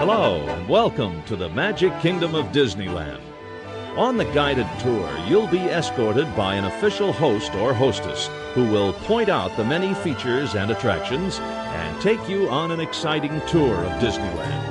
Hello, and welcome to the Magic Kingdom of Disneyland. On the guided tour, you'll be escorted by an official host or hostess who will point out the many features and attractions and take you on an exciting tour of Disneyland.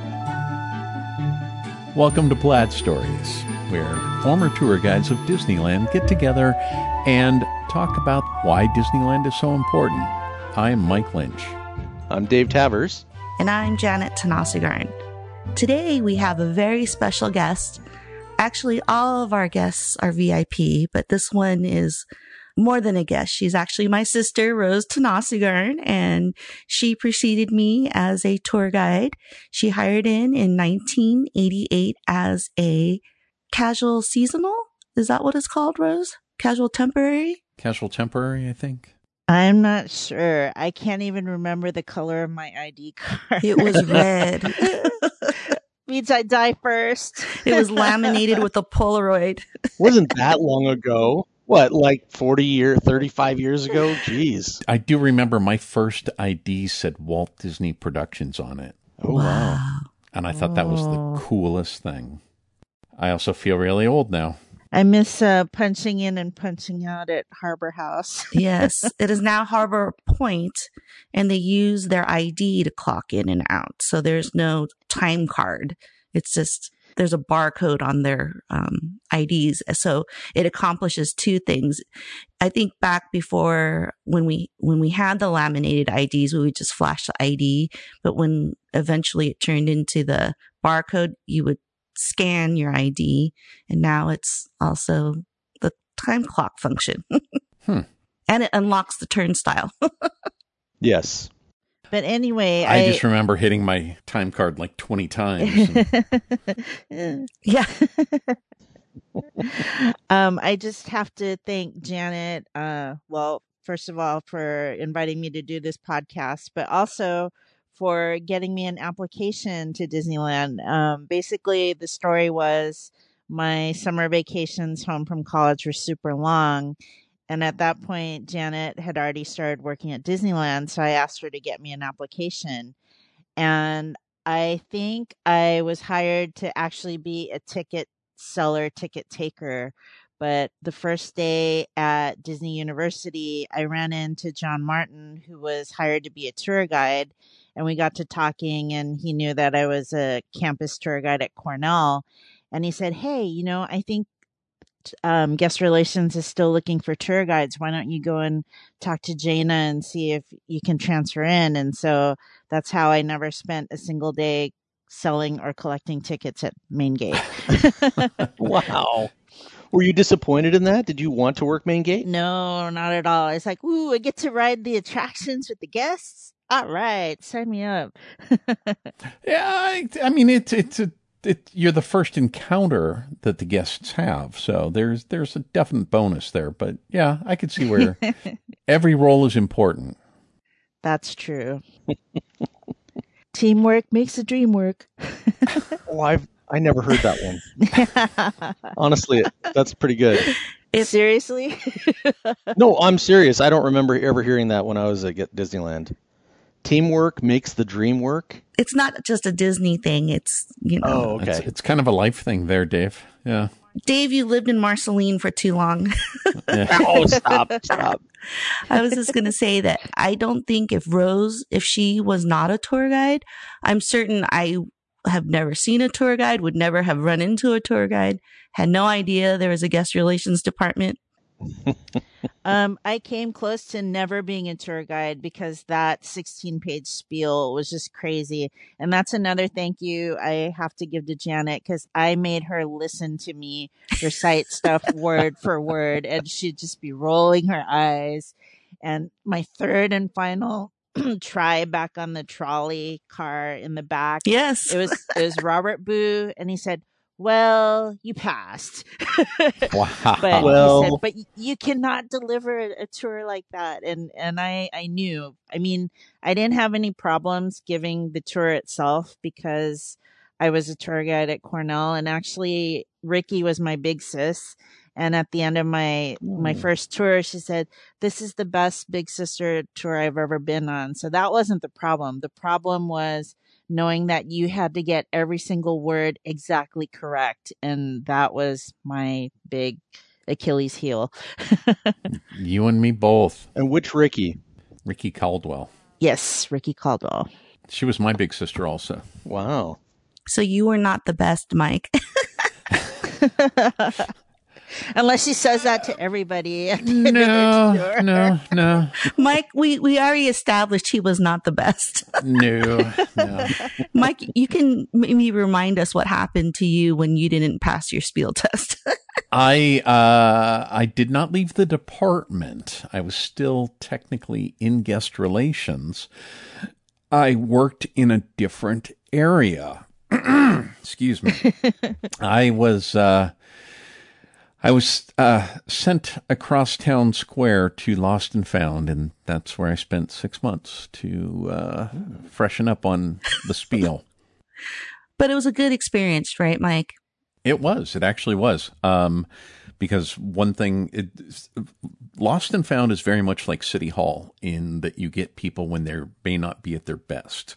Welcome to Plaid Stories, where former tour guides of Disneyland get together and talk about why Disneyland is so important. I'm Mike Lynch. I'm Dave Tavers. And I'm Janet Tanasigarn. Today we have a very special guest. Actually, all of our guests are VIP, but this one is more than a guest. She's actually my sister, Rose Tanasigarn, and she preceded me as a tour guide. She hired in 1988 as a casual seasonal. Is that what it's called, Rose? Casual temporary? Casual temporary, I think. I'm not sure. I can't even remember the color of my ID card. It was red. Means I die first. It was laminated with a Polaroid. Wasn't that long ago? What, like 35 years ago? Jeez. I do remember my first ID said Walt Disney Productions on it. Oh, wow. And I thought that was the coolest thing. I also feel really old now. I miss punching in and punching out at Harbor House. Yes, it is now Harbor Point, and they use their ID to clock in and out. So there's no time card. It's just there's a barcode on their IDs. So it accomplishes two things. I think back before when we had the laminated IDs, we would just flash the ID. But when eventually it turned into the barcode, you would scan your ID, and now it's also the time clock function. And it unlocks the turnstile. Yes. But anyway, I just remember hitting my time card like 20 times. Yeah. I just have to thank Janet, well, first of all, for inviting me to do this podcast, but also for getting me an application to Disneyland. Basically, the story was my summer vacations home from college were super long. And at that point, Janet had already started working at Disneyland. So I asked her to get me an application. And I think I was hired to actually be a ticket seller, ticket taker. But the first day at Disney University, I ran into John Martin, who was hired to be a tour guide. And we got to talking, and he knew that I was a campus tour guide at Cornell. And he said, hey, I think guest relations is still looking for tour guides. Why don't you go and talk to Jaina and see if you can transfer in? And so that's how I never spent a single day selling or collecting tickets at Main Gate. Wow. Were you disappointed in that? Did you want to work Main Gate? No, not at all. It's like, ooh, I get to ride the attractions with the guests. All right, sign me up. Yeah, I mean, you're the first encounter that the guests have, so there's a definite bonus there. But yeah, I could see where every role is important. That's true. Teamwork makes the dream work. Oh, I never heard that one. Honestly, that's pretty good. Seriously? No, I'm serious. I don't remember ever hearing that when I was at Disneyland. Teamwork makes the dream work? It's not just a Disney thing. It's, Oh, okay. It's kind of a life thing there, Dave. Yeah. Dave, you lived in Marceline for too long. Yeah. Oh, stop. I was just going to say that I don't think if she was not a tour guide, I'm certain I have never seen a tour guide, would never have run into a tour guide, had no idea there was a guest relations department. I came close to never being a tour guide because that 16-page spiel was just crazy. And that's another thank you I have to give to Janet, because I made her listen to me recite stuff word for word, and she'd just be rolling her eyes. And my third and final try back on the trolley car in the back. Yes. It was Robert Boo, and he said, well, you passed. Wow. But Well, he said, but you cannot deliver a tour like that. And I knew. I mean, I didn't have any problems giving the tour itself because I was a tour guide at Cornell, and actually Ricky was my big sis. And at the end of my first tour, she said, "This is the best Big Sister tour I've ever been on." So that wasn't the problem. The problem was knowing that you had to get every single word exactly correct. And that was my big Achilles heel. You and me both. And which Ricky? Ricky Caldwell. Yes, Ricky Caldwell. She was my big sister also. Wow. So you were not the best, Mike. Unless she says that to everybody. No. Mike, we already established he was not the best. No. Mike, you can maybe remind us what happened to you when you didn't pass your Spiel test. I did not leave the department. I was still technically in guest relations. I worked in a different area. Excuse me. I was sent across town square to Lost and Found, and that's where I spent 6 months to freshen up on the spiel. But it was a good experience, right, Mike? It was. It actually was. Because one thing, Lost and Found is very much like City Hall in that you get people when they may not be at their best.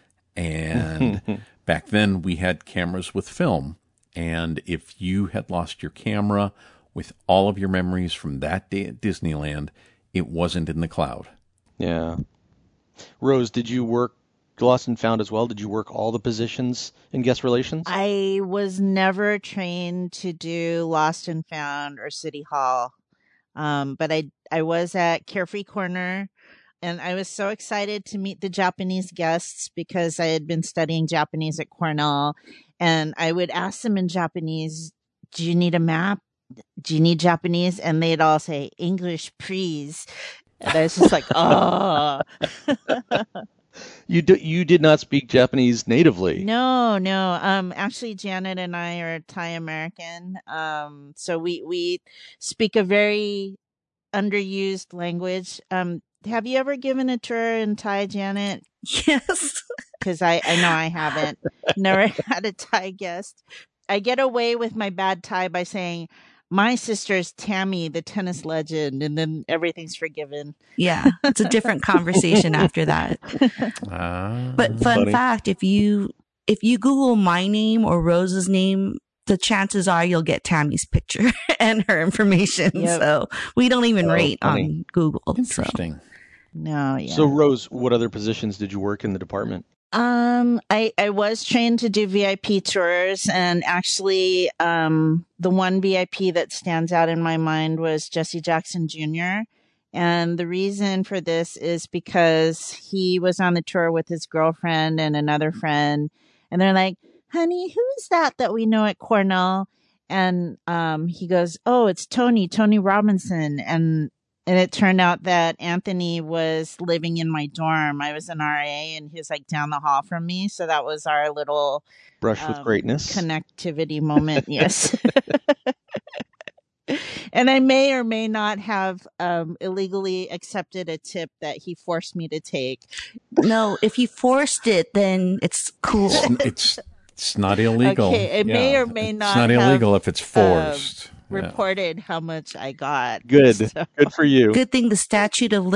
And back then we had cameras with film. And if you had lost your camera with all of your memories from that day at Disneyland, it wasn't in the cloud. Yeah. Rose, did you work Lost and Found as well? Did you work all the positions in guest relations? I was never trained to do Lost and Found or City Hall. But I was at Carefree Corner, and I was so excited to meet the Japanese guests because I had been studying Japanese at Cornell. And I would ask them in Japanese, do you need a map? Do you need Japanese? And they'd all say, English, please. And I was just like, oh. You did not speak Japanese natively. No. Actually, Janet and I are Thai American. So we speak a very underused language. Have you ever given a tour in Thai, Janet? Yes. Because I know I haven't. Never had a Thai guest. I get away with my bad Thai by saying, my sister's Tammy, the tennis legend, and then everything's forgiven. Yeah, it's a different conversation after that. But fun fact, if you Google my name or Rose's name, the chances are you'll get Tammy's picture and her information. Yep. So we don't even rate funny. on Google. Interesting. So. No, yeah. So, Rose, what other positions did you work in the department? I was trained to do VIP tours, and actually, the one VIP that stands out in my mind was Jesse Jackson Jr. And the reason for this is because he was on the tour with his girlfriend and another friend, and they're like, honey, who is that we know at Cornell? And, he goes, oh, it's Tony Robinson. And it turned out that Anthony was living in my dorm. I was an RA, and he was like down the hall from me. So that was our little Brush with greatness connectivity moment. Yes. And I may or may not have illegally accepted a tip that he forced me to take. No, if he forced it, then it's cool. It's not illegal. Okay, it may or may not. It's not illegal if it's forced. Reported how much I got. Good. So. Good for you. Good thing the statute of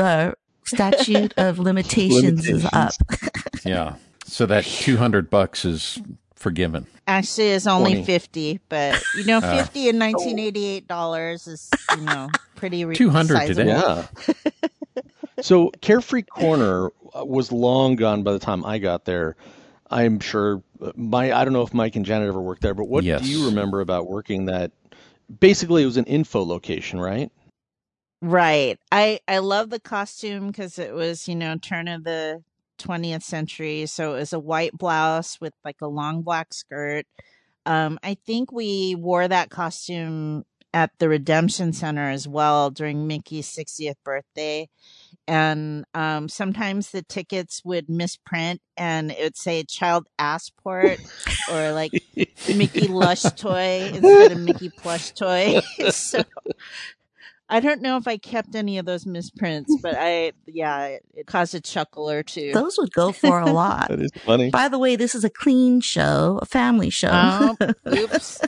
limitations is up. Yeah. So that $200 is forgiven. Actually, it's only 20. 50, but 50 in $1988 is pretty 200 sizable. today. Yeah. So Carefree Corner was long gone by the time I got there. I'm sure I don't know if Mike and Janet ever worked there, but what Yes. do you remember about working that? Basically, it was an info location, right? Right. I love the costume because it was, turn of the 20th century. So it was a white blouse with like a long black skirt. I think we wore that costume at the Redemption Center as well during Mickey's 60th birthday. And sometimes the tickets would misprint and it would say child assport or like Mickey Lush toy instead of Mickey plush toy. So I don't know if I kept any of those misprints, but it caused a chuckle or two. Those would go for a lot. That is funny. By the way, this is a clean show, a family show. Oh, oops.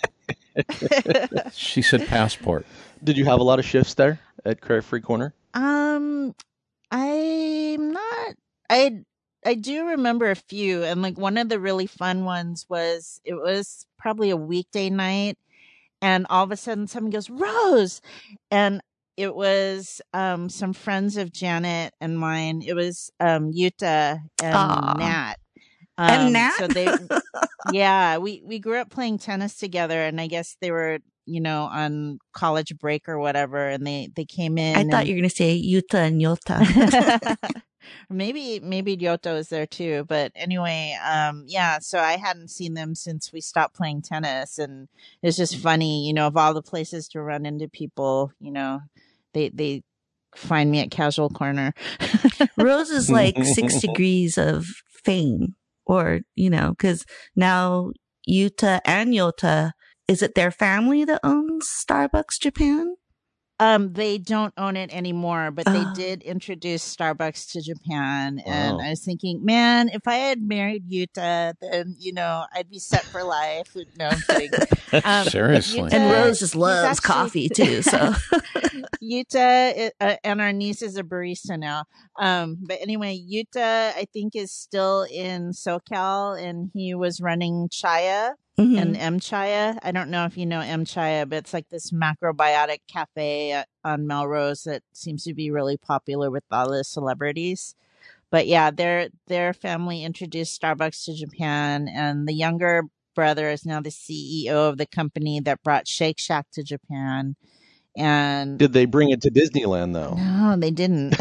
She said passport. Did you have a lot of shifts there at Carefree Corner? I'm not. I do remember a few, and like one of the really fun ones was it was probably a weekday night, and all of a sudden someone goes Rose, and it was some friends of Janet and mine. It was Yuta and Aw. Nat. And Nat? So they, yeah, we grew up playing tennis together, and I guess they were, on college break or whatever, and they came in. I thought you were going to say Yuta and Yota. Maybe Ryoto was there too, but anyway, yeah. So I hadn't seen them since we stopped playing tennis, and it's just funny, of all the places to run into people, they find me at Casual Corner. Rose is like 6 degrees of fame, or, because now Yuta and Yota, is it their family that owns Starbucks Japan? They don't own it anymore, but they did introduce Starbucks to Japan. And Wow. I was thinking, man, if I had married Yuta, then, I'd be set for life. No, I'm kidding. Seriously. Yuta- And Rose just he's loves actually- coffee too, so. Yuta and our niece is a barista now. But anyway, Yuta, I think, is still in SoCal, and he was running Chaya. Mhm. And M Chaya. I don't know if you know M Chaya, but it's like this macrobiotic cafe on Melrose that seems to be really popular with all the celebrities. But yeah, their family introduced Starbucks to Japan, and the younger brother is now the CEO of the company that brought Shake Shack to Japan. And Did they bring it to Disneyland though? no, they didn't.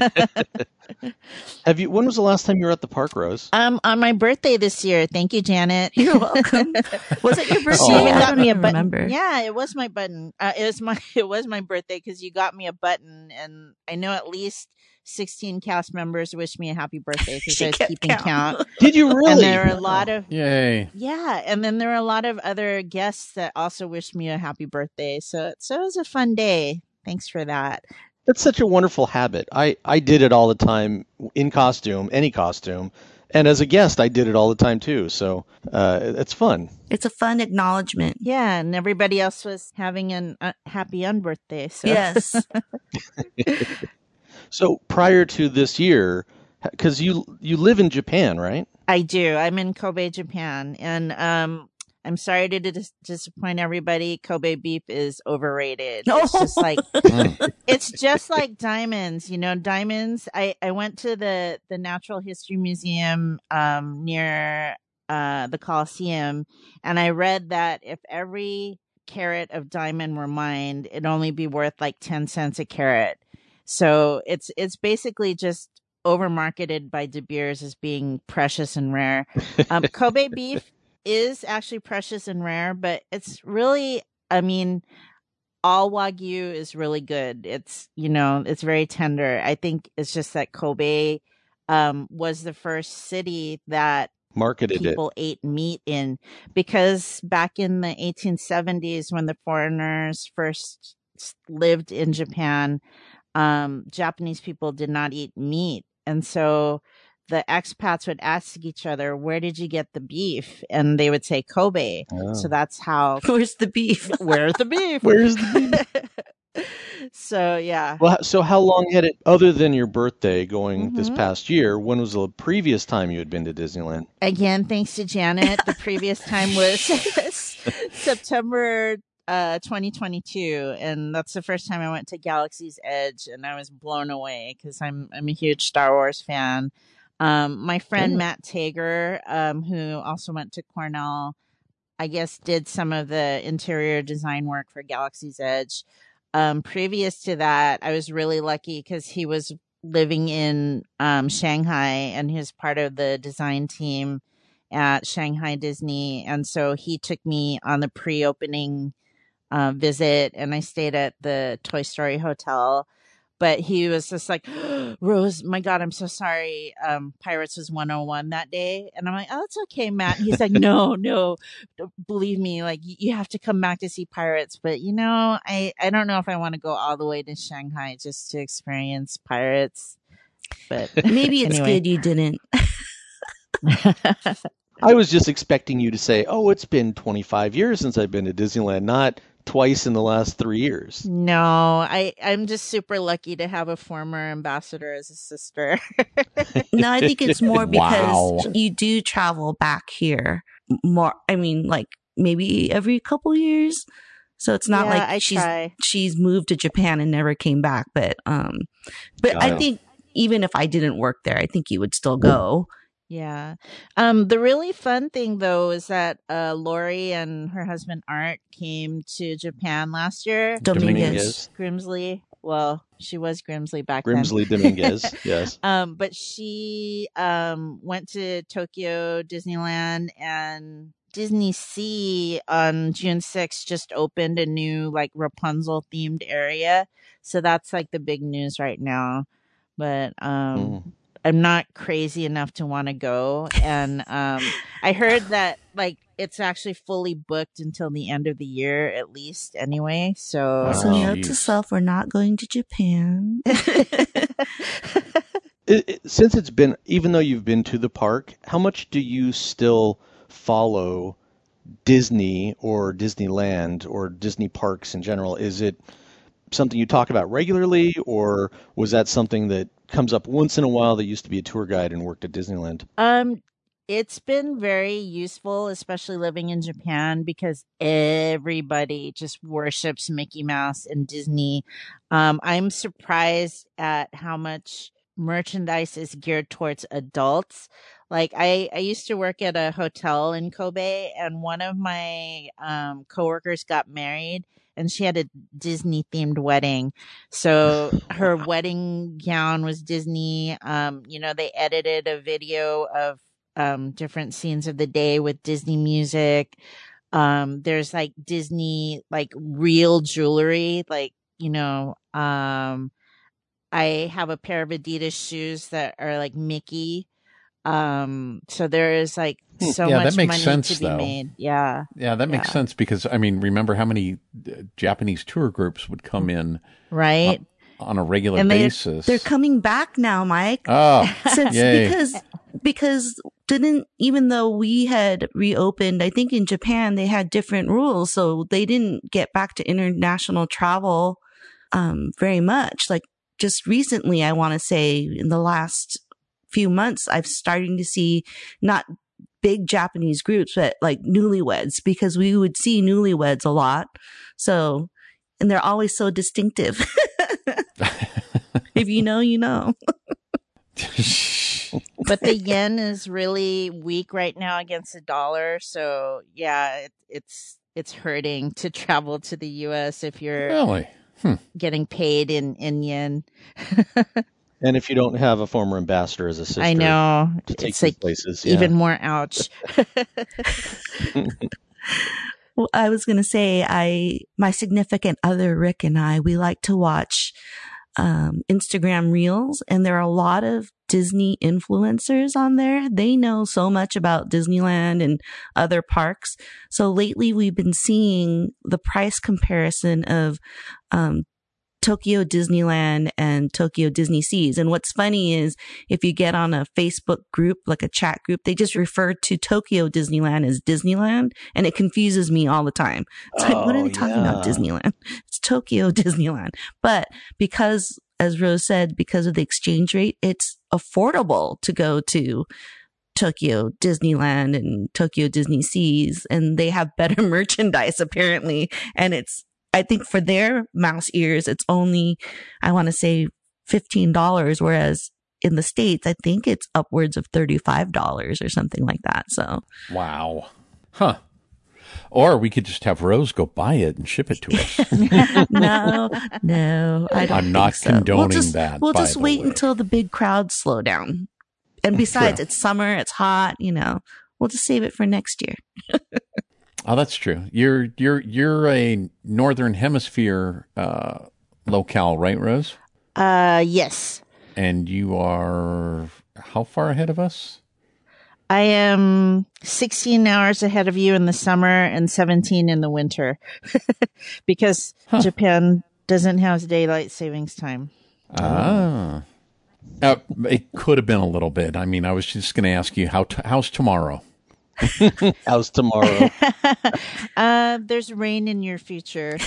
When was the last time you were at the park, Rose? On my birthday this year. Thank you, Janet. You're welcome. Was it your birthday? She even I got don't me a even button. remember. Yeah, it was my button. It was my birthday because you got me a button, and I know at least 16 cast members wished me a happy birthday because She I was kept keeping count. count. Did you really? And there were a lot of Yay. yeah, and then there were a lot of other guests that also wished me a happy birthday. So it was a fun day. Thanks for that. That's such a wonderful habit. I did it all the time in costume, any costume. And as a guest, I did it all the time too. So it's fun. It's a fun acknowledgement. Yeah, and everybody else was having a happy unbirthday. So Yes. So prior to this year, because you live in Japan, right? I do. I'm in Kobe, Japan, and I'm sorry to disappoint everybody. Kobe beef is overrated. It's just like it's just like diamonds. Diamonds. I went to the Natural History Museum near the Coliseum, and I read that if every carat of diamond were mined, it'd only be worth like 10 cents a carat. So it's basically just overmarketed by De Beers as being precious and rare. Kobe beef is actually precious and rare, but it's really, all Wagyu is really good. It's, it's very tender. I think it's just that Kobe was the first city that Marketed people ate meat in, because back in the 1870s, when the foreigners first lived in Japan, Japanese people did not eat meat. And so the expats would ask each other, where did you get the beef? And they would say Kobe. Oh. So that's how, Where's the beef? where's the beef? Where's the So, yeah. Well, so how long had it, other than your birthday going this Mhm. past year, when was the previous time you had been to Disneyland? Again, thanks to Janet. The previous time was September 2022, and that's the first time I went to Galaxy's Edge, and I was blown away because I'm a huge Star Wars fan. My friend Yeah. Matt Tager, who also went to Cornell, I guess did some of the interior design work for Galaxy's Edge. Previous to that, I was really lucky because he was living in Shanghai, and he was part of the design team at Shanghai Disney. And so he took me on the pre-opening visit, and I stayed at the Toy Story Hotel. But he was just like, Rose, my God, I'm so sorry. Pirates was 101 that day. And I'm like, oh, it's okay, Matt. And he's like, no, believe me, like you have to come back to see Pirates. But I don't know if I want to go all the way to Shanghai just to experience Pirates. But Maybe it's anyway. good you didn't. I was just expecting you to say, oh, it's been 25 years since I've been to Disneyland, not twice in the last 3 years. No, I'm just super lucky to have a former ambassador as a sister. No, I think it's more Wow. because you do travel back here more. I mean, like maybe every couple years. So it's not Yeah, like I try. she's moved to Japan and never came back. But Got I it. think even if I didn't work there, I think you would still go. Yeah. The really fun thing though is that Lori and her husband Art came to Japan last year. Dominguez. Grimsley. Well, she was Grimsley back then. Grimsley Dominguez, yes. But she went to Tokyo Disneyland, and Disney Sea on June 6th just opened a new like Rapunzel themed area. So that's like the big news right now. But I'm not crazy enough to want to go. And I heard that like it's actually fully booked until the end of the year at least anyway. So So Oh, note to jeez. self, we're not going to Japan. Since it's been, even though you've been to the park, how much do you still follow Disney or Disneyland or Disney parks in general? Is it something you talk about regularly, or was that something that comes up once in a while that used to be a tour guide and worked at Disneyland? It's been very useful, especially living in Japan, because everybody just worships Mickey Mouse and Disney. I'm surprised at how much merchandise is geared towards adults. Like I used to work at a hotel in Kobe, and one of my coworkers got married, and she had a Disney themed wedding. So her wedding gown was Disney. They edited a video of different scenes of the day with Disney music. There's like Disney, like real jewelry, like, I have a pair of Adidas shoes that are like Mickey. So there is like so Yeah, that much makes money sense, to be though. made. Yeah. Yeah, that makes Yeah. sense because, I mean, remember how many Japanese tour groups would come in Right. on a regular And basis? they're coming back now, Mike. Oh, Since yay. because even though we had reopened, I think in Japan they had different rules, so they didn't get back to international travel very much. Like just recently, I want to say in the last few months, I've starting to see not big Japanese groups, but like newlyweds, because we would see newlyweds a lot. So, and they're always so distinctive. If you know, you know. But the yen is really weak right now against the dollar. So yeah, it's hurting to travel to the US if you're Really? getting paid in yen. And if you don't have a former ambassador as a sister I know. to take It's you like places, even more ouch. Well, I was going to say, my significant other, Rick, and I, we like to watch Instagram reels, and there are a lot of Disney influencers on there. They know so much about Disneyland and other parks. So lately we've been seeing the price comparison of Tokyo Disneyland and Tokyo Disney Seas. And what's funny is if you get on a Facebook group, like a chat group, they just refer to Tokyo Disneyland as Disneyland, and it confuses me all the time. It's like, what are they talking about, Disneyland? It's Tokyo Disneyland. But because, as Rose said, because of the exchange rate, it's affordable to go to Tokyo Disneyland and Tokyo Disney Seas, and they have better merchandise apparently. And I think for their mouse ears, it's only, I want to say $15, whereas in the States, I think it's upwards of $35 or something like that. So, Wow. Huh. Or we could just have Rose go buy it and ship it to us. no, I don't I'm not think so. condoning that, We'll by just the wait way. until the big crowds slow down. And besides, True. it's summer, it's hot, we'll just save it for next year. Oh, that's true. You're a Northern Hemisphere locale, right, Rose? Yes. And you are how far ahead of us? I am 16 hours ahead of you in the summer and 17 in the winter because Japan doesn't have daylight savings time. Ah. It could have been a little bit. I mean, I was just going to ask you how's tomorrow? How's tomorrow? There's rain in your future.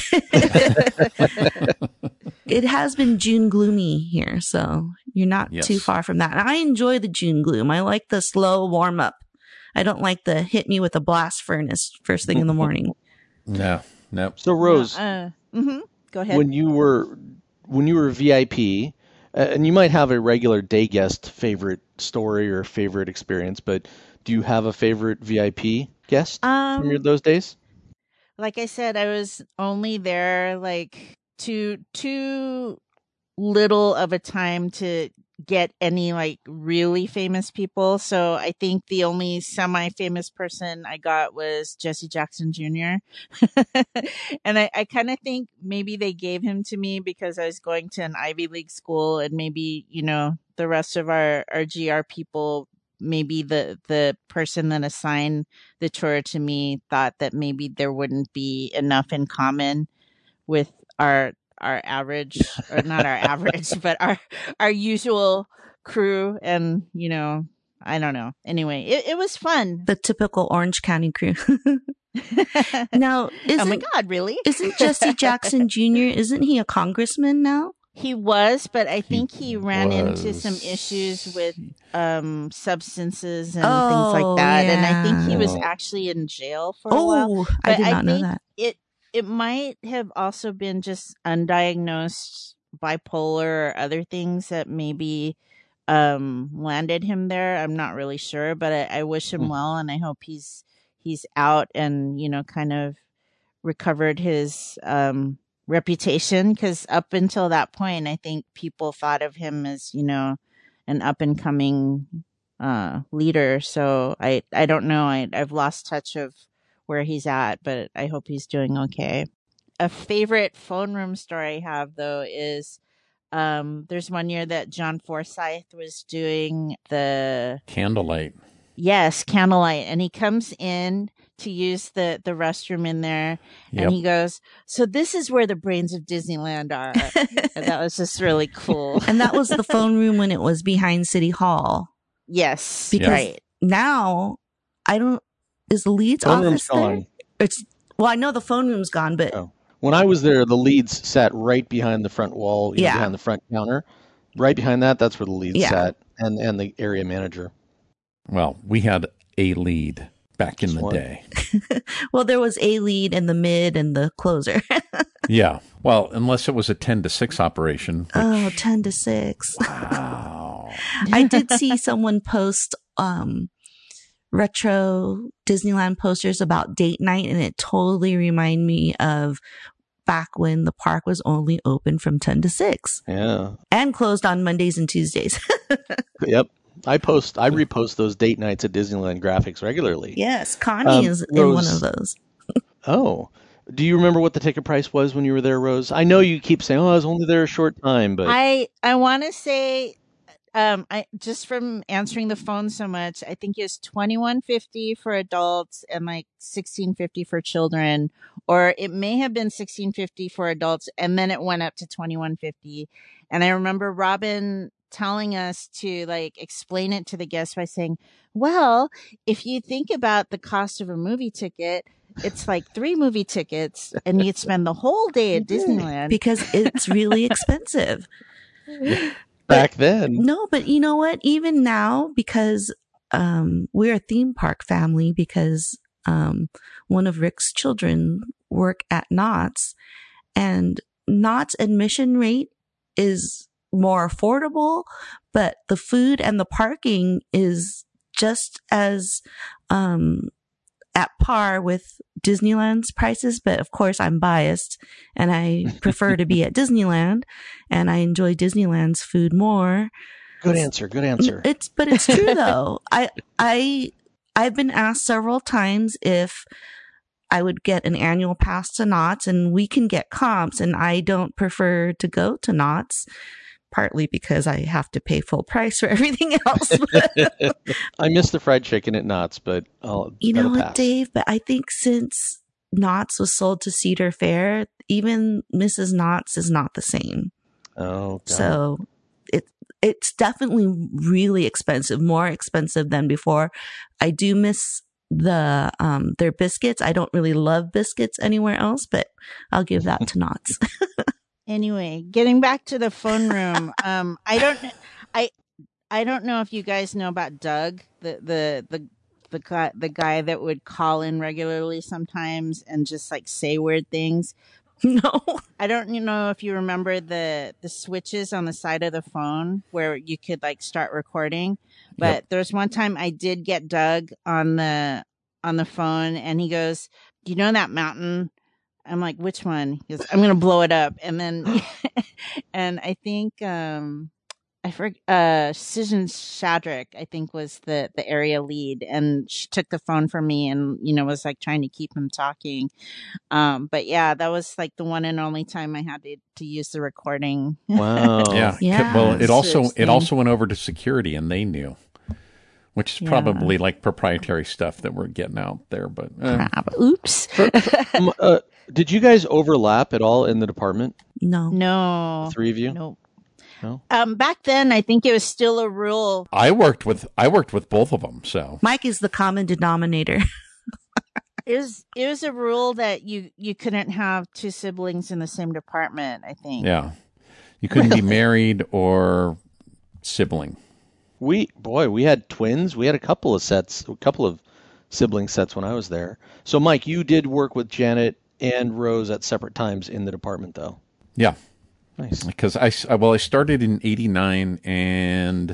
It has been June gloomy here, so you're not Yes. too far from that. And I enjoy the June gloom. I like the slow warm up. I don't like the hit me with a blast furnace first thing in the morning. No. So Rose, Go ahead. when you were VIP, and you might have a regular day guest favorite story or favorite experience, but do you have a favorite VIP guest from those days? Like I said, I was only there like too little of a time to get any like really famous people. So I think the only semi-famous person I got was Jesse Jackson Jr. And I kind of think maybe they gave him to me because I was going to an Ivy League school, and maybe, the rest of our GR people, maybe the person that assigned the tour to me thought that maybe there wouldn't be enough in common with our average, or not our average, but our usual crew. And, I don't know. Anyway, it was fun. The typical Orange County crew. Now, Oh my God, really? isn't Jesse Jackson Jr., isn't he a congressman now? He was, but I think he ran into was. some issues with substances and things like that. And I think he was actually in jail for a while. Oh, I did But not know think that. It might have also been just undiagnosed bipolar or other things that maybe landed him there. I'm not really sure, but I wish him well, and I hope he's out and kind of recovered his reputation, because up until that point, I think people thought of him as an up and coming leader. So I don't know. I've lost touch of where he's at, but I hope he's doing okay. A favorite phone room story I have, though, is there's one year that John Forsythe was doing the Candlelight. Candlelight, and he comes in to use the restroom in there, Yep. and he goes, "So this is where the brains of Disneyland are." And that was just really cool. And that was the phone room when it was behind City Hall. Yes, Because right. now, is the Leeds Phone office room's there? gone. Well, I know the phone room's gone, but Oh. When I was there, the Leeds sat right behind the front wall, Yeah. behind the front counter. Right behind that's where the Leeds Yeah. sat, and the area manager. Well, we had a lead back in Just the one. day. well, there was a lead and the mid and the closer. Yeah. Well, unless it was a 10 to 6 operation. Which, Oh, 10 to 6. wow. I did see someone post retro Disneyland posters about date night, and it totally reminded me of back when the park was only open from 10 to 6 Yeah. and closed on Mondays and Tuesdays. Yep. I repost those date nights at Disneyland graphics regularly. Yes, Connie is in one Rose- of those. Oh. Do you remember what the ticket price was when you were there, Rose? I know you keep saying, "Oh, I was only there a short time," but I want to say, I just from answering the phone so much, I think it's $21.50 for adults and like $16.50 for children, or it may have been $16.50 for adults, and then it went up to $21.50. And I remember Robin telling us to like explain it to the guests by saying, "Well, if you think about the cost of a movie ticket, it's like 3 movie tickets, and you'd spend the whole day at Disneyland." Because it's really expensive. back then, No, but you know what? Even now, because we're a theme park family, because one of Rick's children work at Knott's, and Knott's admission rate is more affordable, but the food and the parking is just as at par with Disneyland's prices. But of course, I'm biased, and I prefer to be at Disneyland, and I enjoy Disneyland's food more. good answer. Good answer. But it's true though. I've been asked several times if I would get an annual pass to Knott's, and we can get comps, and I don't prefer to go to Knott's, partly because I have to pay full price for everything else. I miss the fried chicken at Knott's, but You know that'll what, pass. Dave? But I think since Knott's was sold to Cedar Fair, even Mrs. Knott's is not the same. Oh, God. So it's definitely really expensive, more expensive than before. I do miss their biscuits. I don't really love biscuits anywhere else, but I'll give that to Knott's. Anyway, getting back to the phone room, I don't know if you guys know about Doug, the guy that would call in regularly sometimes and just like say weird things. No. I don't know if you remember the switches on the side of the phone where you could like start recording. But there was one time I did get Doug on the phone, and he goes, "Do you know that mountain?" I'm like, "Which one?" He goes, "I'm going to blow it up." And then, and I think, I forget, Susan Shadrack, I think, was the area lead, and she took the phone from me and, was like trying to keep him talking. But yeah, that was like the one and only time I had to use the recording. Wow. Yeah. Well, it also went over to security, and they knew, which is probably like proprietary stuff that we're getting out there. But Oops. Did you guys overlap at all in the department? No. The three of you? Nope. No. Back then, I think it was still a rule. I worked with both of them. So Mike is the common denominator. It was a rule that you couldn't have two siblings in the same department, I think. yeah, you couldn't be married or sibling. We had twins. We had a couple of sibling sets when I was there. So, Mike, you did work with Janet and Rose at separate times in the department, though. Yeah. Nice. Because I started in 89 and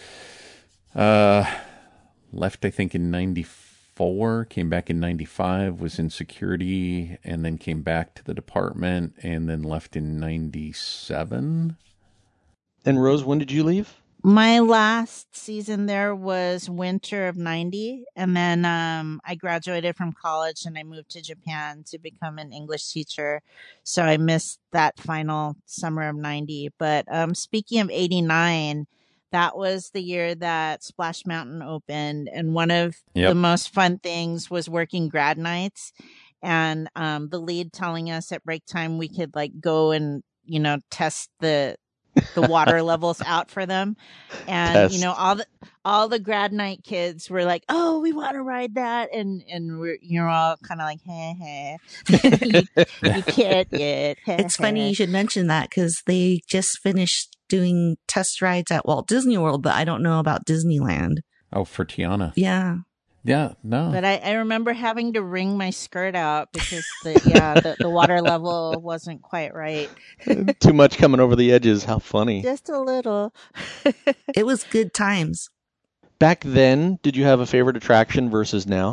left, I think, in 94, came back in 95, was in security, and then came back to the department, and then left in 97. And Rose, when did you leave? My last season there was winter of 90. And then I graduated from college and I moved to Japan to become an English teacher. So I missed that final summer of 90. But speaking of 89, that was the year that Splash Mountain opened. And one of the most fun things was working grad nights. And the lead telling us at break time we could like go and, test the water levels out for them. And all the grad night kids were like, "Oh, we want to ride that," and you're all kind of like, "Hey, you can't yet." It's funny you should mention that because they just finished doing test rides at Walt Disney World, but I don't know about Disneyland. Oh, for Tiana. Yeah. Yeah, no. But I remember having to wring my skirt out because the water level wasn't quite right. Too much coming over the edges. How funny. Just a little. It was good times. Back then, did you have a favorite attraction versus now?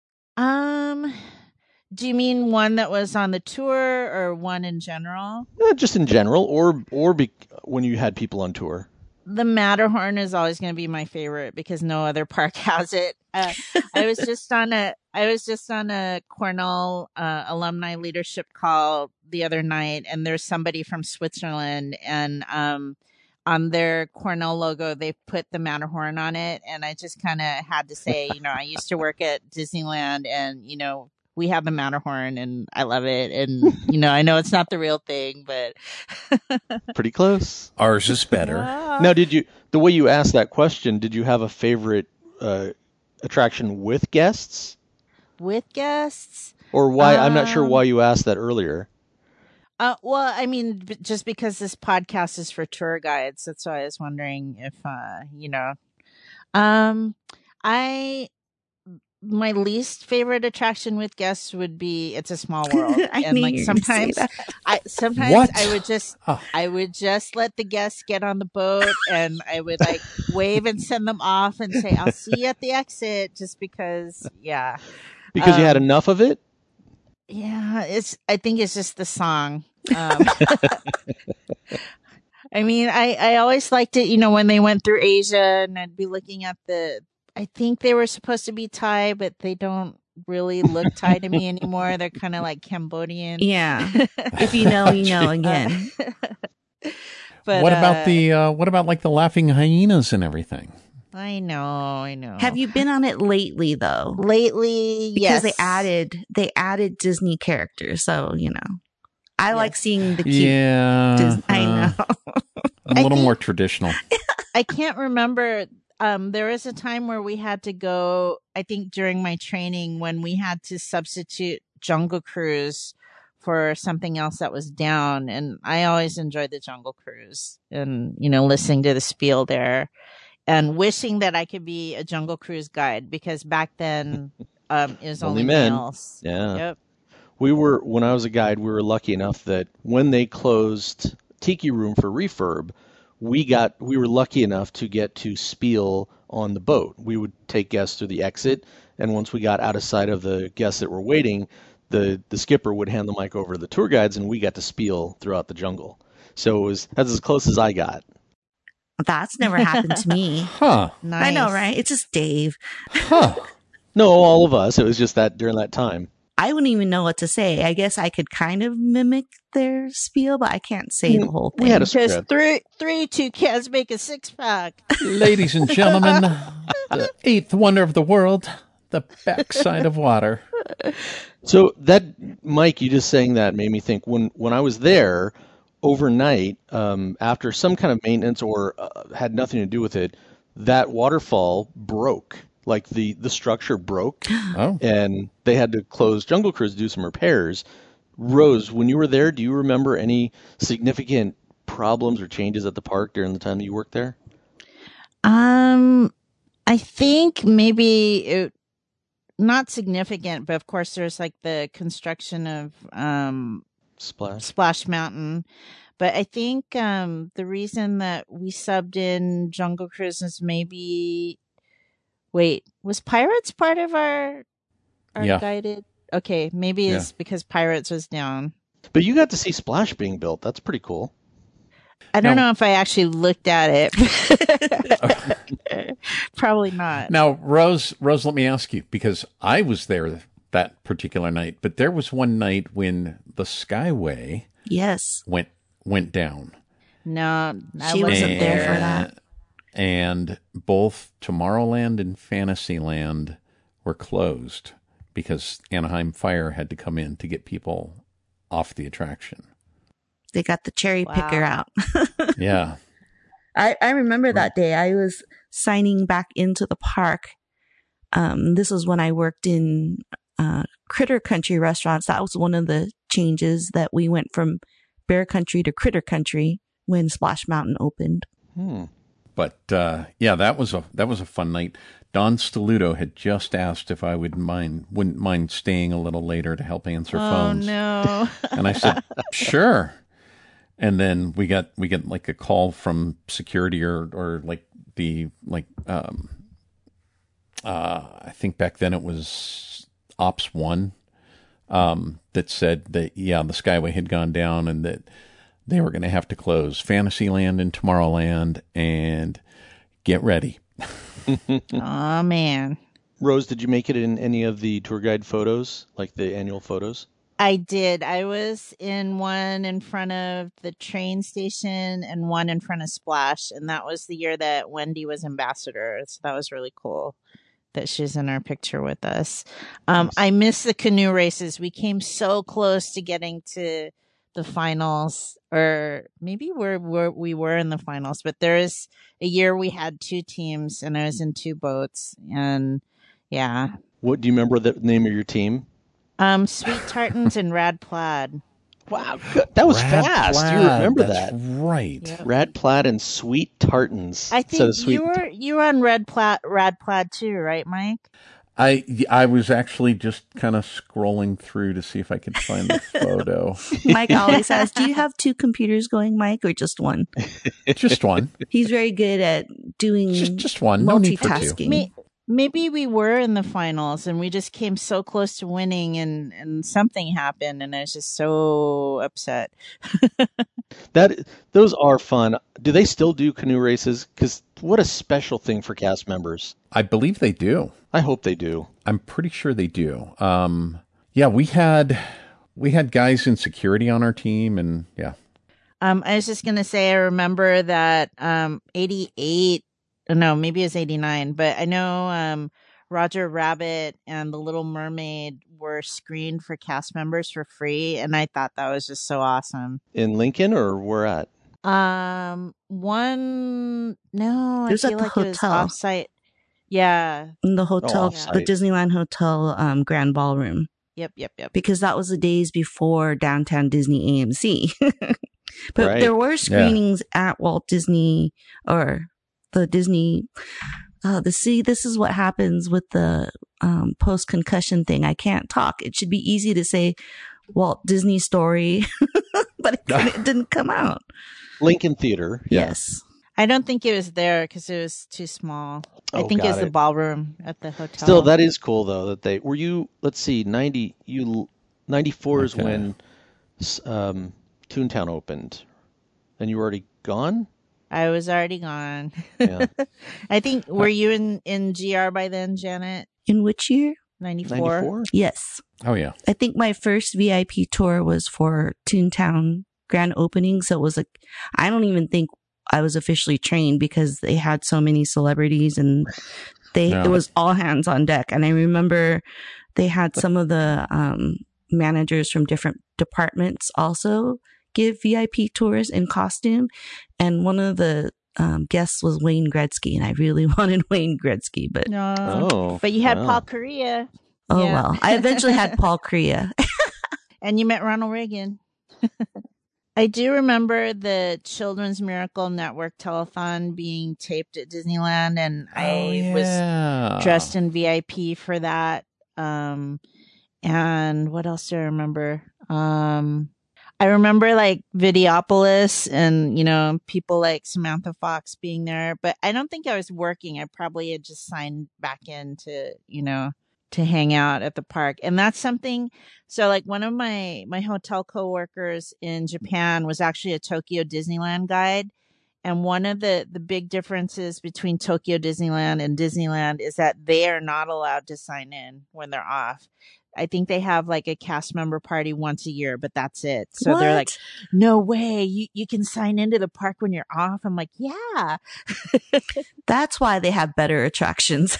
Do you mean one that was on the tour or one in general? Just in general, or when you had people on tour. The Matterhorn is always going to be my favorite because no other park has it. I was just on a Cornell alumni leadership call the other night, and there's somebody from Switzerland, and on their Cornell logo they put the Matterhorn on it, and I just kind of had to say, I used to work at Disneyland, and we have the Matterhorn, and I love it, and I know it's not the real thing, but pretty close. Ours is better. Now, the way you asked that question, did you have a favorite attraction with guests? With guests? Or why? I'm not sure why you asked that earlier. Well, I mean, just because this podcast is for tour guides, that's why I was wondering if, my least favorite attraction with guests would be It's a Small World. And like sometimes I would just let the guests get on the boat, and I would like wave and send them off and say, "I'll see you at the exit," just because, yeah. Because you had enough of it? Yeah, I think it's just the song. I mean, I always liked it, when they went through Asia, and I'd be looking at I think they were supposed to be Thai, but they don't really look Thai to me anymore. They're kind of like Cambodian. Yeah. If you know, you know again. But what about like the laughing hyenas and everything? I know. Have you been on it lately though? Lately, because yes. they added Disney characters, so I like seeing the cute Yeah. Disney. I know. A little more traditional. I can't remember. there was a time where we had to go, I think during my training, when we had to substitute Jungle Cruise for something else that was down. And I always enjoyed the Jungle Cruise and, listening to the spiel there and wishing that I could be a Jungle Cruise guide, because back then it was only men. males. Yeah. Yep. When I was a guide, we were lucky enough that when they closed Tiki Room for refurb, we were lucky enough to get to spiel on the boat. We would take guests through the exit, and once we got out of sight of the guests that were waiting, the skipper would hand the mic over to the tour guides, and we got to spiel throughout the jungle. So that's as close as I got. That's never happened to me. Huh. Nice. I know, right? It's just Dave. Huh. No, all of us. It was just that during that time. I wouldn't even know what to say. I guess I could kind of mimic their spiel, but I can't say the whole thing. We had a Because script. three 2 cans make a 6-pack. Ladies and gentlemen, the eighth wonder of the world, the backside of water. So that, Mike, you just saying that made me think when I was there overnight, after some kind of maintenance or had nothing to do with it, that waterfall broke. Like the structure broke, Oh. and they had to close Jungle Cruise to do some repairs. Rose, when you were there, do you remember any significant problems or changes at the park during the time that you worked there? I think maybe not significant, but of course there's like the construction of Splash Mountain. But I think the reason that we subbed in Jungle Cruise is maybe, wait, was Pirates part of our Yeah. guided? Okay, maybe it's because Pirates was down. But you got to see Splash being built. That's pretty cool. I don't Now- know if I actually looked at it. Probably not. Now, Rose, let me ask you, because I was there that particular night, but there was one night when the Skyway Yes. went down. No, She wasn't there for that. And both Tomorrowland and Fantasyland were closed because Anaheim Fire had to come in to get people off the attraction. They got the cherry picker Wow. out. Yeah. I remember that day. I was signing back into the park. This was when I worked in Critter Country restaurants. That was one of the changes, that we went from Bear Country to Critter Country when Splash Mountain opened. But yeah, that was a fun night. Don Steluto had just asked if I wouldn't mind staying a little later to help answer phones. Oh no. And I said, sure. And then we got like a call from security or I think back then it was Ops 1 that said that, yeah, the Skyway had gone down and that they were going to have to close Fantasyland and Tomorrowland and get ready. Oh man. Rose, did you make it in any of the tour guide photos, like the annual photos? I did. I was in one in front of the train station and one in front of Splash. And that was the year that Wendy was ambassador. So that was really cool that she's in our picture with us. I missed the canoe races. We came so close to getting to the finals, or maybe we were in the finals, but there is a year we had 2 teams and I was in 2 boats, and yeah. What do you remember the name of your team? Sweet Tartans and Rad Plaid. Wow, good. That was Rad fast. Plaid, You remember that's that? right. Yep. Rad Plaid and Sweet Tartans. I instead of think Sweet you were on Rad Plaid too, right, Mike? I was actually just kind of scrolling through to see if I could find the photo. Mike always asks, do you have 2 computers going, Mike, or just one? Just one. He's very good at doing Just one. No need for 2. multitasking. Maybe we were in the finals and we just came so close to winning and something happened and I was just so upset. Those are fun. Do they still do canoe races? Because what a special thing for cast members. I believe they do. I hope they do. I'm pretty sure they do. Yeah, we had guys in security on our team, and yeah. I was just gonna say I remember that 88, no, maybe it was 89, but I know Roger Rabbit and The Little Mermaid were screened for cast members for free, and I thought that was just so awesome. In Lincoln or where at? One, no, It I was at feel the like it was hotel. offsite. Yeah. In the Oh, hotel, the off-site. Disneyland Hotel Grand Ballroom, Yep. because that was the days before Downtown Disney AMC. But Right. there were screenings at Walt Disney or the Disney. This is what happens with the post concussion thing. I can't talk. It should be easy to say Walt Disney Story, but it didn't come out. Lincoln Theater. Yeah. Yes. I don't think it was there because it was too small. I Oh, think it got was the it. ballroom at the hotel. Still, that is cool though. That they were you. Let's see, 94 is Okay. when Toontown opened, and you were already gone. I was already gone. Yeah, I think, were you in GR by then, Janet? In which year? 94? 94. Yes. Oh yeah. I think my first VIP tour was for Toontown grand opening. So it was like, I don't even think I was officially trained because they had so many celebrities and Yeah. it was all hands on deck. And I remember they had some of the managers from different departments also give VIP tours in costume. And one of the guests was Wayne Gretzky. And I really wanted Wayne Gretzky, but No. Oh, But you had wow. Paul Correa. oh Yeah. well. I eventually had Paul Correa. And you met Ronald Reagan. I do remember the Children's Miracle Network telethon being taped at Disneyland, and I was dressed in VIP for that. And what else do I remember? I remember like Videopolis and, people like Samantha Fox being there, but I don't think I was working. I probably had just signed back in to, to hang out at the park. And that's something. So like one of my hotel coworkers in Japan was actually a Tokyo Disneyland guide. And one of the big differences between Tokyo Disneyland and Disneyland is that they are not allowed to sign in when they're off. I think they have like a cast member party once a year, but that's it. So they're like, no way, you can sign into the park when you're off. I'm like, yeah. That's why they have better attractions.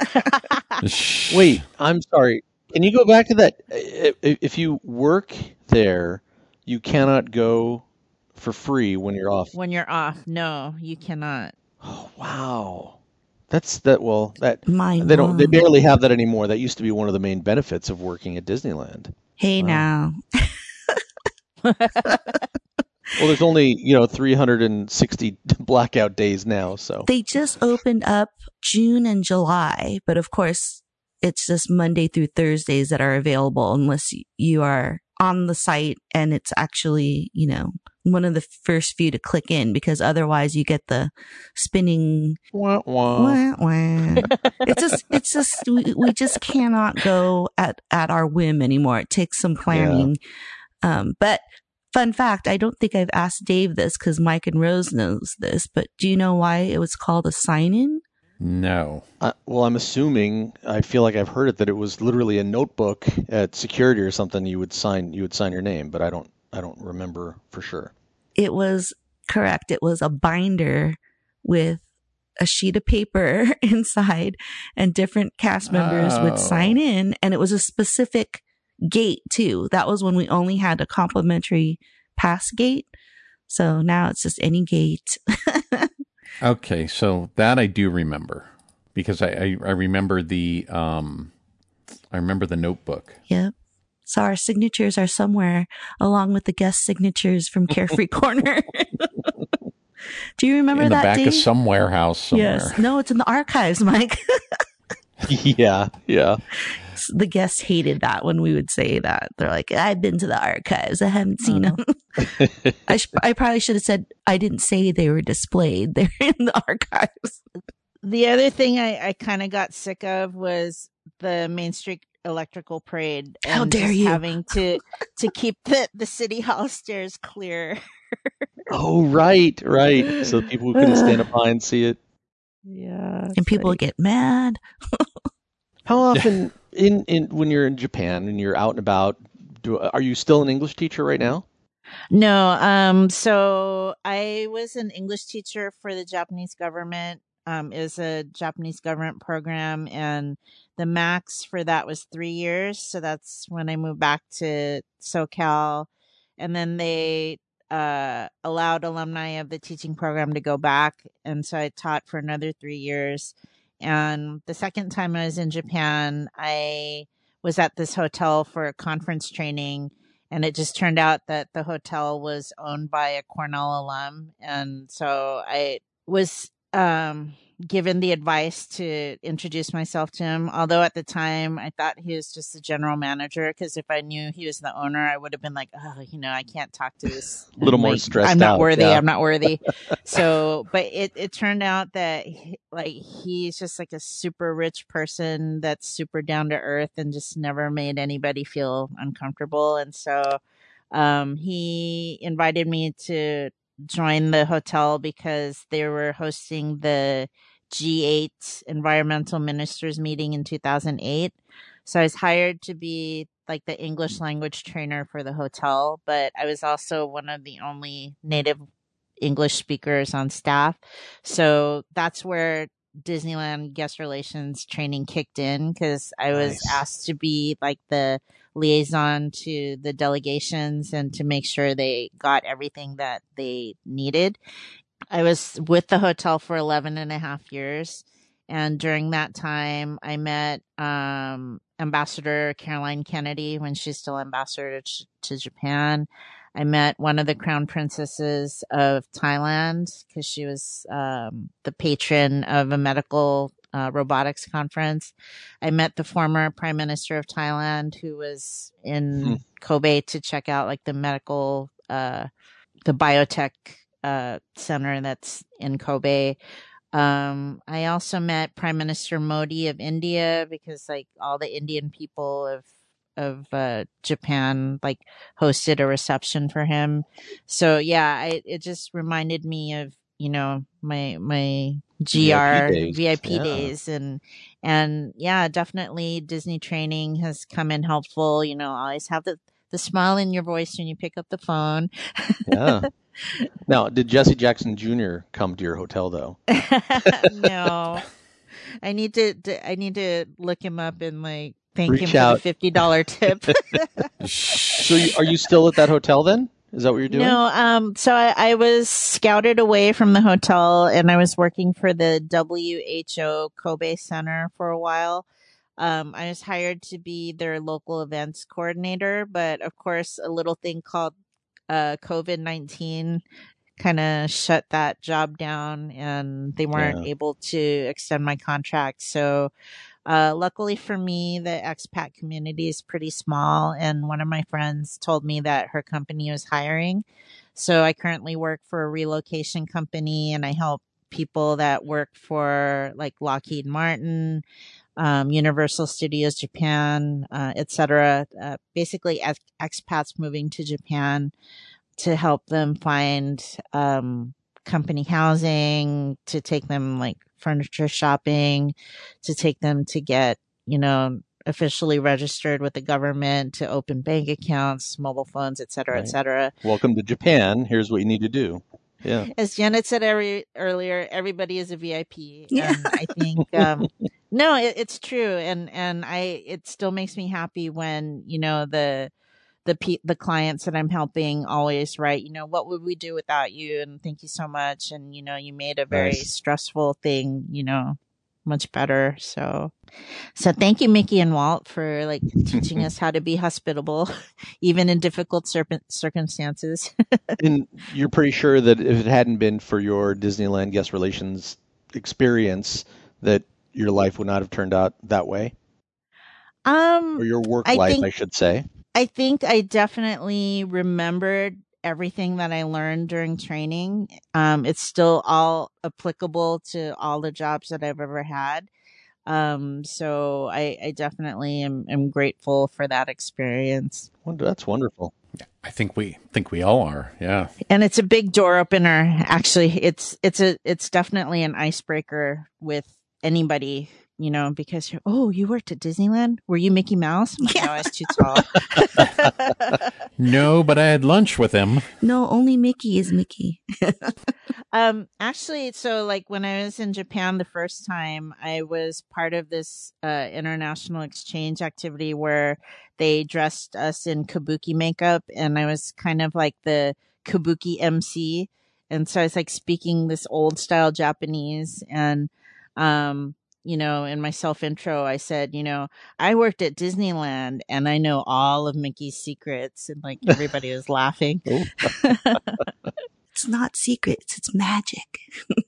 Wait, I'm sorry. Can you go back to that? If you work there, you cannot go for free when you're off. When you're off, no, you cannot. Oh, wow. That's that. Well, that Mind they don't. They blown. barely have that anymore. That used to be one of the main benefits of working at Disneyland. Hey Wow. now. Well, there's only 360 blackout days now. So They just opened up June and July, but of course it's just Monday through Thursdays that are available unless you are on the site and it's actually, one of the first few to click in, because otherwise you get the spinning wah, wah. wah, wah. It's just we just cannot go at our whim anymore. It takes some planning. But fun fact, I don't think I've asked Dave this because Mike and Rose knows this, but do you know why it was called a sign-in? No. Well, I'm assuming. I feel like I've heard it that it was literally a notebook at security or something. You would sign your name, but I don't remember for sure. It was correct. It was a binder with a sheet of paper inside, and different cast members would sign in, and it was a specific gate too. That was when we only had a complimentary pass gate. So now it's just any gate. Okay, so that I do remember because I remember the notebook. Yep. So our signatures are somewhere along with the guest signatures from Carefree Corner. Do you remember in the that, back Dave? of some warehouse somewhere. Yes. No, it's in the archives, Mike. Yeah. The guests hated that when we would say that. They're like, I've been to the archives. I haven't seen them. I probably should have said, I didn't say they were displayed. They're in the archives. The other thing I kind of got sick of was the Main Street Electrical Parade. And How dare just you. having to keep the City Hall stairs clear. Oh, right. So people who couldn't stand up high and see it. Yeah. And people would get mad. How often in when you're in Japan and you're out and about, are you still an English teacher right now? No. So I was an English teacher for the Japanese government. It was a Japanese government program, and the max for that was 3 years. So that's when I moved back to SoCal, and then they allowed alumni of the teaching program to go back. And so I taught for another 3 years. And the second time I was in Japan, I was at this hotel for a conference training. And it just turned out that the hotel was owned by a Cornell alum. And so I was given the advice to introduce myself to him. Although at the time I thought he was just the general manager, because if I knew he was the owner, I would have been like, oh, I can't talk to this. A little more stressed out. I'm not worthy. Yeah. I'm not worthy. So, but it turned out that he's just like a super rich person that's super down to earth and just never made anybody feel uncomfortable. And so he invited me to join the hotel because they were hosting the G8 environmental ministers meeting in 2008. So I was hired to be like the English language trainer for the hotel, but I was also one of the only native English speakers on staff. So that's where Disneyland guest relations training kicked in, because I was asked to be like the liaison to the delegations and to make sure they got everything that they needed. I was with the hotel for 11 and a half years. And during that time, I met Ambassador Caroline Kennedy when she's still ambassador to Japan. I met one of the crown princesses of Thailand because she was the patron of a medical robotics conference. I met the former prime minister of Thailand, who was in Kobe to check out like the medical, the biotech center that's in Kobe. I also met Prime Minister Modi of India, because like all the Indian people of Japan like hosted a reception for him. So yeah, it just reminded me of, my GR VIP days. And yeah, definitely Disney training has come in helpful. Always have the smile in your voice when you pick up the phone. Yeah. Now, did Jesse Jackson Jr. come to your hotel though? No. I need to look him up and like thank Reach him out. for the $50 tip. So are you still at that hotel then? Is that what you're doing? No, so I was scouted away from the hotel and I was working for the WHO Kobe Center for a while. I was hired to be their local events coordinator, but of course a little thing called COVID-19 kind of shut that job down and they weren't able to extend my contract. So luckily for me, the expat community is pretty small, and one of my friends told me that her company was hiring. So I currently work for a relocation company and I help people that work for like Lockheed Martin, Universal Studios Japan, etc. Basically expats moving to Japan to help them find company housing, to take them like furniture shopping, to take them to get, officially registered with the government, to open bank accounts, mobile phones, et cetera, et cetera. Welcome to Japan. Here's what you need to do. Yeah. As Janet said earlier, everybody is a VIP. Yeah. And I think, no, it's true. And it still makes me happy when, the clients that I'm helping always write, what would we do without you? And thank you so much. And, you made a very stressful thing, much better. So thank you, Mickey and Walt, for like teaching us how to be hospitable, even in difficult circumstances. And you're pretty sure that if it hadn't been for your Disneyland guest relations experience, that your life would not have turned out that way? Or your work life, I should say. I think I definitely remembered everything that I learned during training. It's still all applicable to all the jobs that I've ever had. So I definitely am grateful for that experience. Well, that's wonderful. I think we all are. Yeah. And it's a big door opener. Actually, it's definitely an icebreaker with anybody, because you worked at Disneyland? Were you Mickey Mouse? No, I was too tall. No, but I had lunch with him. No, only Mickey is Mickey. Actually, so like when I was in Japan the first time, I was part of this international exchange activity where they dressed us in kabuki makeup, and I was kind of like the kabuki MC. And so I was like speaking this old style Japanese. And, in my self intro, I said, I worked at Disneyland and I know all of Mickey's secrets. And like everybody was laughing. It's not secrets, it's magic.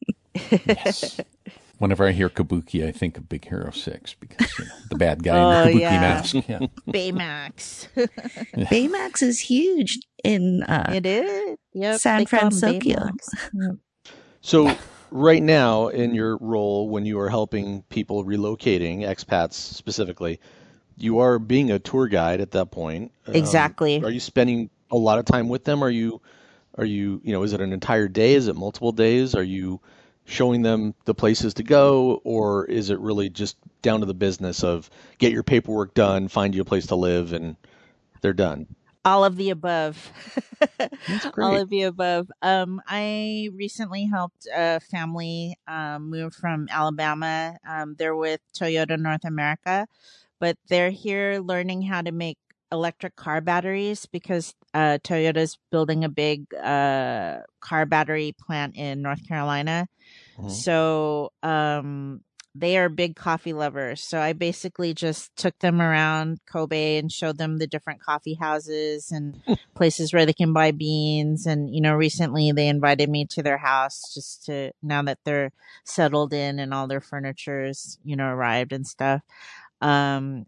Yes. Whenever I hear Kabuki, I think of Big Hero 6 because the bad guy in the Kabuki mask. Yeah. Baymax. Baymax is huge in it is. Yep, San they call him Francisco. Baymax. So right now, in your role, when you are helping people relocating, expats specifically, you are being a tour guide at that point. Exactly. Are you spending a lot of time with them? Are you, is it an entire day? Is it multiple days? Are you showing them the places to go, or is it really just down to the business of get your paperwork done, find you a place to live, and they're done? All of the above. That's great. All of the above. I recently helped a family move from Alabama. They're with Toyota North America, but they're here learning how to make electric car batteries because Toyota's building a big car battery plant in North Carolina. Mm-hmm. So they are big coffee lovers. So I basically just took them around Kobe and showed them the different coffee houses and places where they can buy beans. And, recently they invited me to their house just to, now that they're settled in and all their furniture's, arrived and stuff. And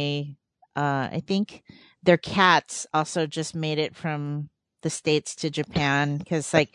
I think their cats also just made it from the States to Japan because like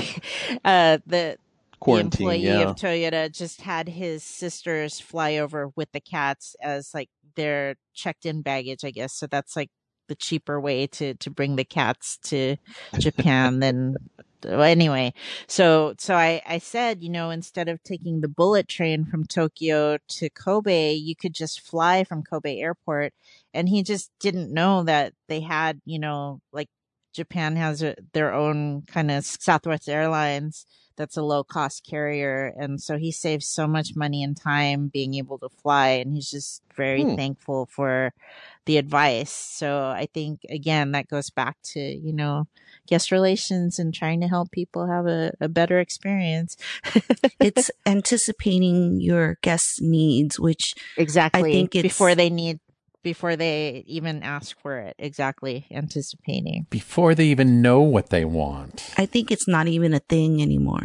the employee of Toyota just had his sisters fly over with the cats as like their checked in baggage, I guess. So that's like the cheaper way to bring the cats to Japan than anyway. So I said, instead of taking the bullet train from Tokyo to Kobe, you could just fly from Kobe airport. And he just didn't know that they had, like Japan has their own kind of Southwest Airlines that's a low cost carrier. And so he saves so much money and time being able to fly. And he's just very thankful for the advice. So I think, again, that goes back to, guest relations and trying to help people have a better experience. It's anticipating your guests' needs, which exactly I think it's before they even ask for it. Exactly. Anticipating. Before they even know what they want. I think it's not even a thing anymore.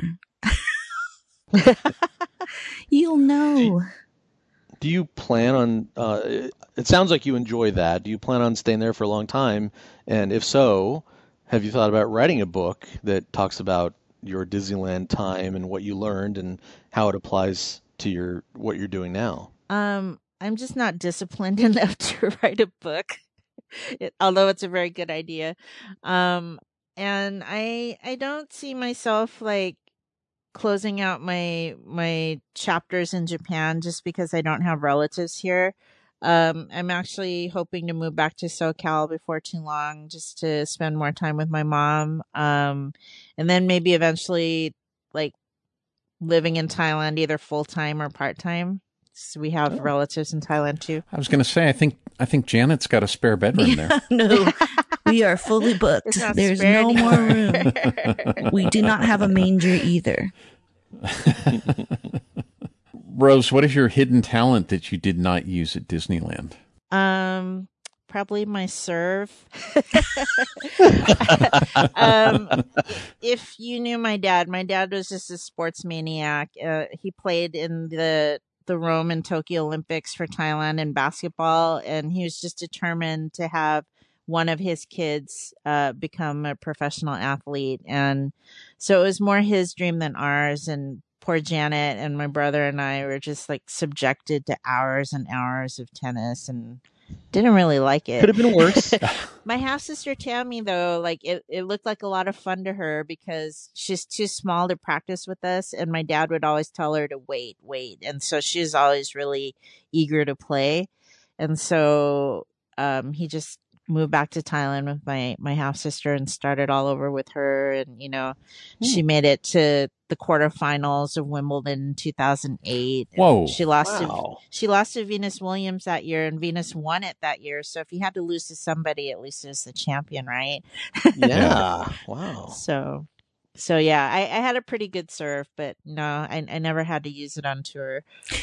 You'll know. Do you plan on, it sounds like you enjoy that. Do you plan on staying there for a long time? And if so, have you thought about writing a book that talks about your Disneyland time and what you learned and how it applies to what you're doing now? I'm just not disciplined enough to write a book, although it's a very good idea. And I don't see myself like closing out my chapters in Japan just because I don't have relatives here. I'm actually hoping to move back to SoCal before too long just to spend more time with my mom. And then maybe eventually like living in Thailand, either full time or part time. So we have relatives in Thailand too. I was going to say, I think Janet's got a spare bedroom there. No, we are fully booked. There's no more room. We do not have a manger either. Rose, what is your hidden talent that you did not use at Disneyland? Probably my serve. If you knew my dad was just a sports maniac. He played in the Rome and Tokyo Olympics for Thailand in basketball, and he was just determined to have one of his kids become a professional athlete. And so it was more his dream than ours. And poor Janet and my brother and I were just like subjected to hours and hours of tennis and didn't really like it. Could have been worse. My half sister Tammy, though, like it looked like a lot of fun to her because she's too small to practice with us. And my dad would always tell her to wait. And so she's always really eager to play. And so he just moved back to Thailand with my half sister and started all over with her. And, she made it to the quarterfinals of Wimbledon in 2008. Whoa. She lost Wow. to Venus Williams that year, and Venus won it that year. So if you had to lose to somebody, at least it was the champion, right? Yeah. Wow. So yeah, I had a pretty good serve, but no, I never had to use it on tour.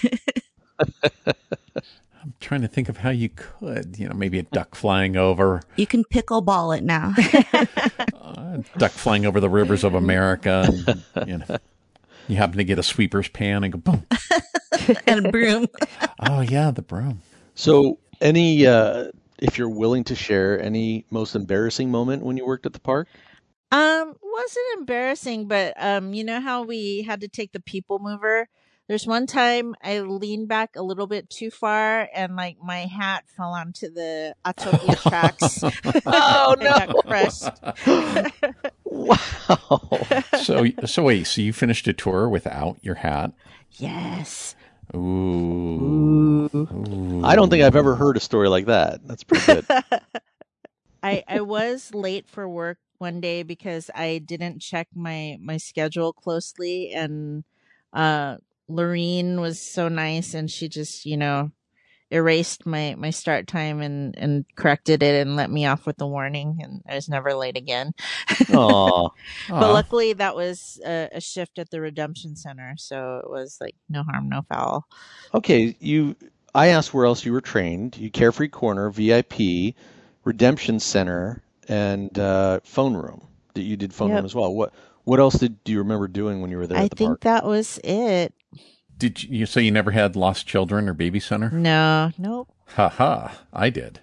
I'm trying to think of how you could, maybe a duck flying over, You can pickleball it now. duck flying over the rivers of America. And, you happen to get a sweeper's pan and go boom. And a broom. Oh yeah, the broom. So, any, if you're willing to share, any most embarrassing moment when you worked at the park? Wasn't embarrassing, but you know how we had to take the people mover? There's one time I leaned back a little bit too far and like my hat fell onto the Autopia tracks. Oh It got crushed. Wow. So wait, so you finished a tour without your hat? Yes. Ooh. I don't think I've ever heard a story like that. That's pretty good. I was late for work one day because I didn't check my schedule closely, and Lorene was so nice and she just, erased my start time and corrected it and let me off with a warning, and I was never late again. Aw. But luckily that was a shift at the Redemption Center, so it was like no harm, no foul. Okay, I asked where else you were trained. You Carefree Corner, VIP, Redemption Center, and phone room. You did phone room as well. What else do you remember doing when you were there at the park? I think that was it. Did you say you never had lost children or baby center? No, nope. I did.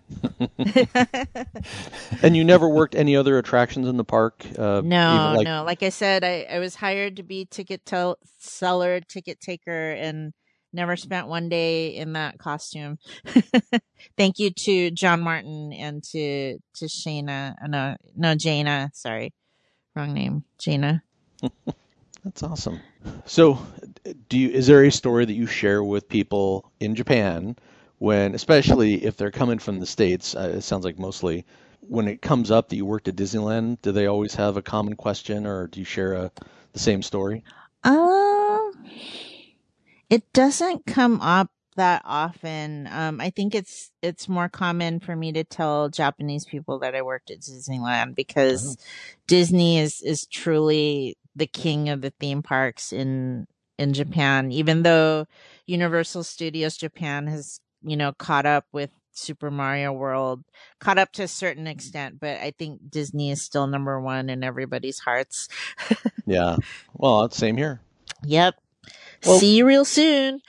And you never worked any other attractions in the park? No. Like I said, I was hired to be ticket seller, ticket taker, and never spent one day in that costume. Thank you to John Martin and to Shayna. No, Jaina. Sorry, wrong name. Jaina. That's awesome. So, is there a story that you share with people in Japan when, especially if they're coming from the States, it sounds like mostly, when it comes up that you worked at Disneyland, do they always have a common question, or do you share the same story? It doesn't come up that often. I think it's more common for me to tell Japanese people that I worked at Disneyland because Disney is truly the king of the theme parks in Japan, even though Universal Studios Japan has, caught up with Super Mario World, caught up to a certain extent, but I think Disney is still number one in everybody's hearts. Yeah. Well, it's same here. Yep. Well, see you real soon.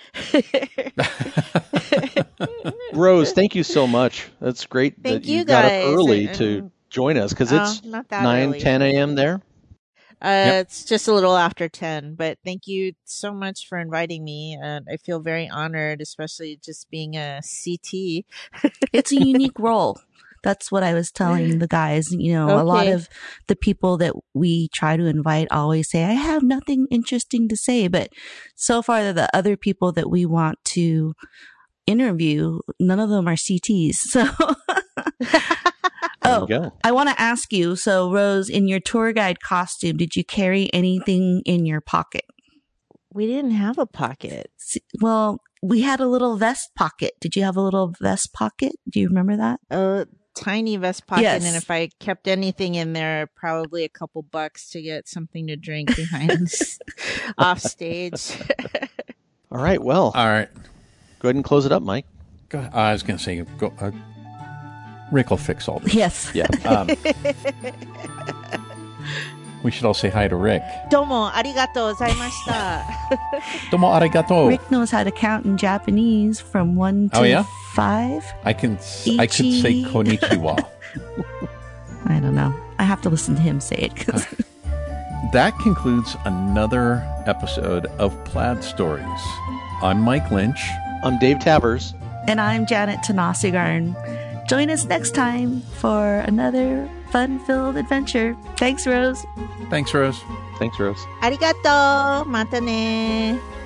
Rose, thank you so much. That's great Thank that you you got up guys. early to join us, because it's not that 9, early. 10 a.m. there. It's just a little after 10, but thank you so much for inviting me. And I feel very honored, especially just being a CT. It's a unique role. That's what I was telling the guys. A lot of the people that we try to invite always say, I have nothing interesting to say. But so far, the other people that we want to interview, none of them are CTs. So, There you go. I want to ask you. So, Rose, in your tour guide costume, did you carry anything in your pocket? We didn't have a pocket. Well, we had a little vest pocket. Did you have a little vest pocket? Do you remember that? A tiny vest pocket. Yes. And if I kept anything in there, probably a couple bucks to get something to drink behind off stage. All right. Well, All right. go ahead and close it up, Mike. Go ahead. I was going to say, Rick will fix all this. Yes. Yeah. We should all say hi to Rick. Domo arigatou gozaimashita. Domo arigato. Rick knows how to count in Japanese from 1 to Oh, yeah? 5. I could say Ichi. konnichiwa. I don't know. I have to listen to him say it. 'Cause That concludes another episode of Plaid Stories. I'm Mike Lynch. I'm Dave Tavers. and I'm Janet Tanasigarn. Join us next time for another fun-filled adventure. Thanks, Rose. Thanks, Rose. Thanks, Rose. Arigato. Mata ne.